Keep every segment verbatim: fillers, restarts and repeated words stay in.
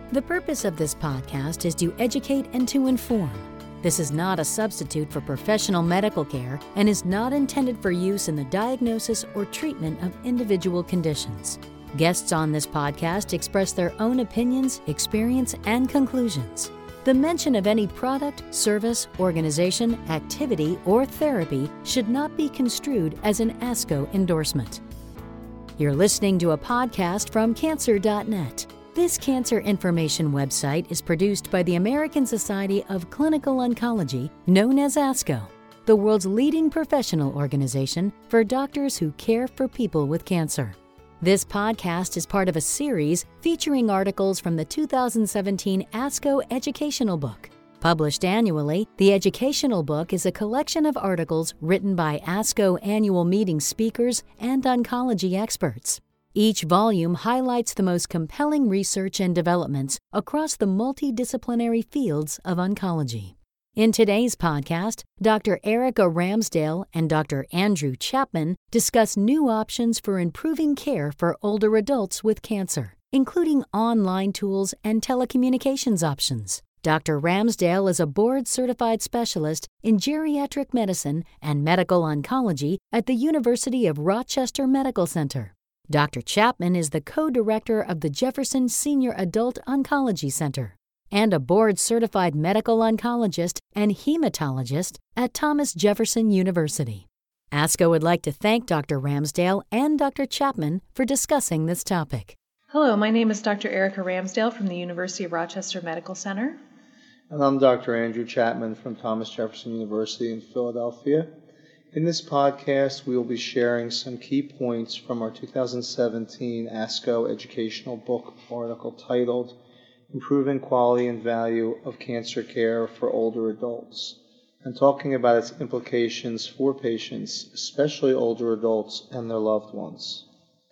The purpose of this podcast is to educate and to inform. This is not a substitute for professional medical care and is not intended for use in the diagnosis or treatment of individual conditions. Guests on this podcast express their own opinions, experience, and conclusions. The mention of any product, service, organization, activity, or therapy should not be construed as an ASCO endorsement. You're listening to a podcast from cancer dot net. This cancer information website is produced by the American Society of Clinical Oncology, known as ASCO, the world's leading professional organization for doctors who care for people with cancer. This podcast is part of a series featuring articles from the two thousand seventeen ASCO Educational Book. Published annually, the Educational Book is a collection of articles written by ASCO annual meeting speakers and oncology experts. Each volume highlights the most compelling research and developments across the multidisciplinary fields of oncology. In today's podcast, Doctor Erica Ramsdale and Doctor Andrew Chapman discuss new options for improving care for older adults with cancer, including online tools and telecommunications options. Doctor Ramsdale is a board-certified specialist in geriatric medicine and medical oncology at the University of Rochester Medical Center. Doctor Chapman is the co-director of the Jefferson Senior Adult Oncology Center and a board-certified medical oncologist and hematologist at Thomas Jefferson University. ASCO would like to thank Doctor Ramsdale and Doctor Chapman for discussing this topic. Hello, my name is Doctor Erica Ramsdale from the University of Rochester Medical Center. And I'm Doctor Andrew Chapman from Thomas Jefferson University in Philadelphia. In this podcast, we will be sharing some key points from our two thousand seventeen ASCO Educational Book article titled Improving Quality and Value of Cancer Care for Older Adults, and talking about its implications for patients, especially older adults and their loved ones.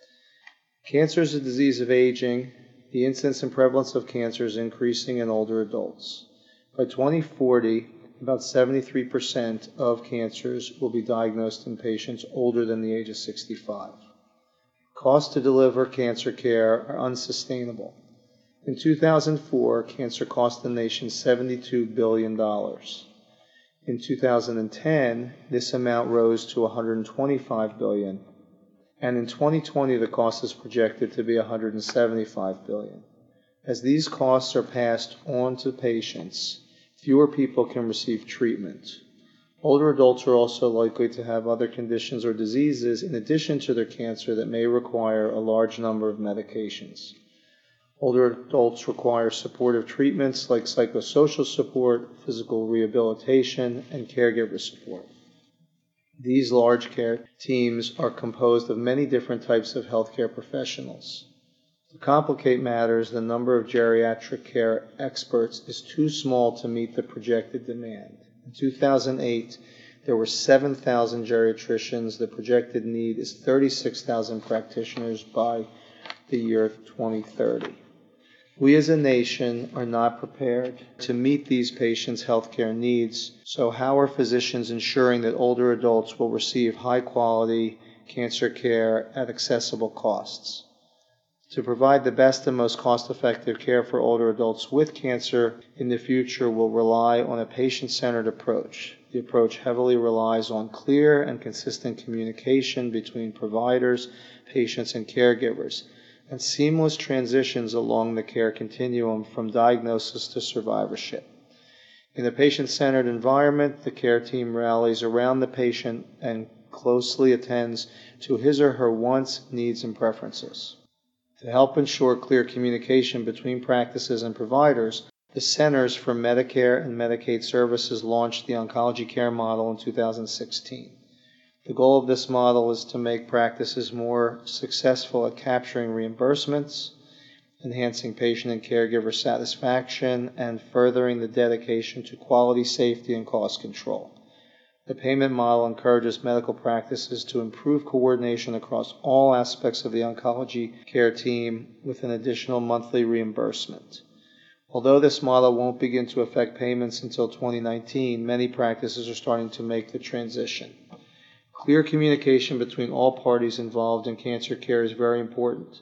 Cancer is a disease of aging. The incidence and prevalence of cancer is increasing in older adults. By twenty forty, about seventy-three percent of cancers will be diagnosed in patients older than the age of sixty-five. Costs to deliver cancer care are unsustainable. In two thousand four, cancer cost the nation seventy-two billion dollars. In two thousand ten, this amount rose to one hundred twenty-five billion dollars, and in twenty twenty, the cost is projected to be one hundred seventy-five billion dollars. As these costs are passed on to patients, fewer people can receive treatment. Older adults are also likely to have other conditions or diseases in addition to their cancer that may require a large number of medications. Older adults require supportive treatments like psychosocial support, physical rehabilitation, and caregiver support. These large care teams are composed of many different types of healthcare professionals. To complicate matters, the number of geriatric care experts is too small to meet the projected demand. In two thousand eight, there were seven thousand geriatricians. The projected need is thirty-six thousand practitioners by the year twenty thirty. We as a nation are not prepared to meet these patients' healthcare needs, so how are physicians ensuring that older adults will receive high-quality cancer care at accessible costs? To provide the best and most cost-effective care for older adults with cancer in the future will rely on a patient-centered approach. The approach heavily relies on clear and consistent communication between providers, patients, and caregivers, and seamless transitions along the care continuum from diagnosis to survivorship. In a patient-centered environment, the care team rallies around the patient and closely attends to his or her wants, needs, and preferences. To help ensure clear communication between practices and providers, the Centers for Medicare and Medicaid Services launched the Oncology Care Model in two thousand sixteen. The goal of this model is to make practices more successful at capturing reimbursements, enhancing patient and caregiver satisfaction, and furthering the dedication to quality, safety, and cost control. The payment model encourages medical practices to improve coordination across all aspects of the oncology care team with an additional monthly reimbursement. Although this model won't begin to affect payments until twenty nineteen, many practices are starting to make the transition. Clear communication between all parties involved in cancer care is very important.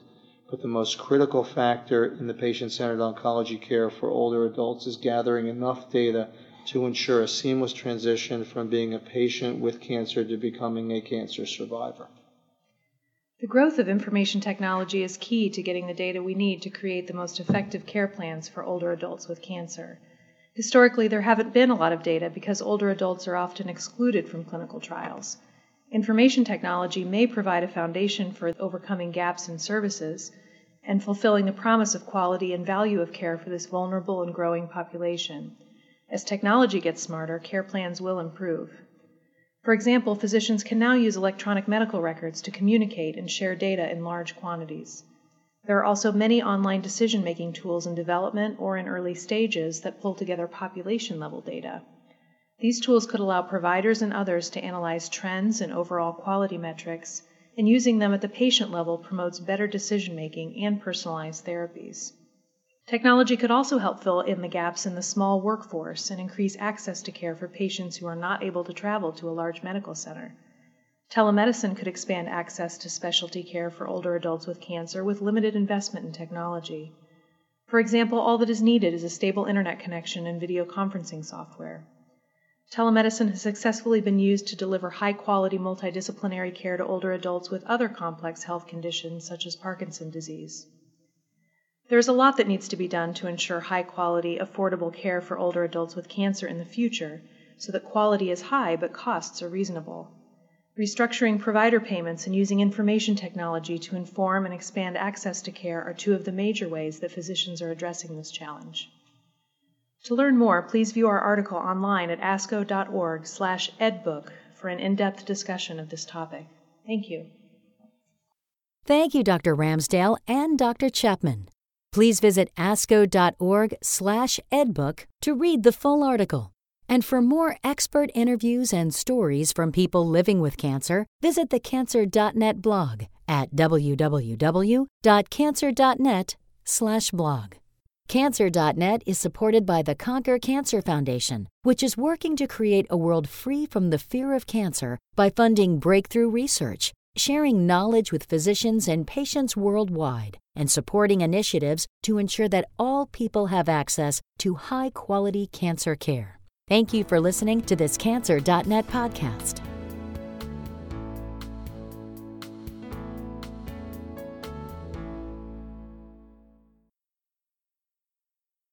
but the most critical factor in the patient-centered oncology care for older adults is gathering enough data to ensure a seamless transition from being a patient with cancer to becoming a cancer survivor. The growth of information technology is key to getting the data we need to create the most effective care plans for older adults with cancer. Historically, there haven't been a lot of data because older adults are often excluded from clinical trials. Information technology may provide a foundation for overcoming gaps in services and fulfilling the promise of quality and value of care for this vulnerable and growing population. As technology gets smarter, care plans will improve. For example, physicians can now use electronic medical records to communicate and share data in large quantities. There are also many online decision-making tools in development or in early stages that pull together population-level data. These tools could allow providers and others to analyze trends and overall quality metrics, and using them at the patient level promotes better decision-making and personalized therapies. Technology could also help fill in the gaps in the small workforce and increase access to care for patients who are not able to travel to a large medical center. Telemedicine could expand access to specialty care for older adults with cancer with limited investment in technology. For example, all that is needed is a stable internet connection and video conferencing software. Telemedicine has successfully been used to deliver high-quality multidisciplinary care to older adults with other complex health conditions such as Parkinson's disease. There is a lot that needs to be done to ensure high-quality, affordable care for older adults with cancer in the future so that quality is high but costs are reasonable. Restructuring provider payments and using information technology to inform and expand access to care are two of the major ways that physicians are addressing this challenge. To learn more, please view our article online at asco dot org slash edbook for an in-depth discussion of this topic. Thank you. Thank you, Doctor Ramsdale and Doctor Chapman. Please visit asco dot org slash edbook to read the full article. And for more expert interviews and stories from people living with cancer, visit the cancer dot net blog at w w w dot cancer dot net slash blog. Cancer dot net is supported by the Conquer Cancer Foundation, which is working to create a world free from the fear of cancer by funding breakthrough research, sharing knowledge with physicians and patients worldwide, and supporting initiatives to ensure that all people have access to high-quality cancer care. Thank you for listening to this cancer dot net podcast.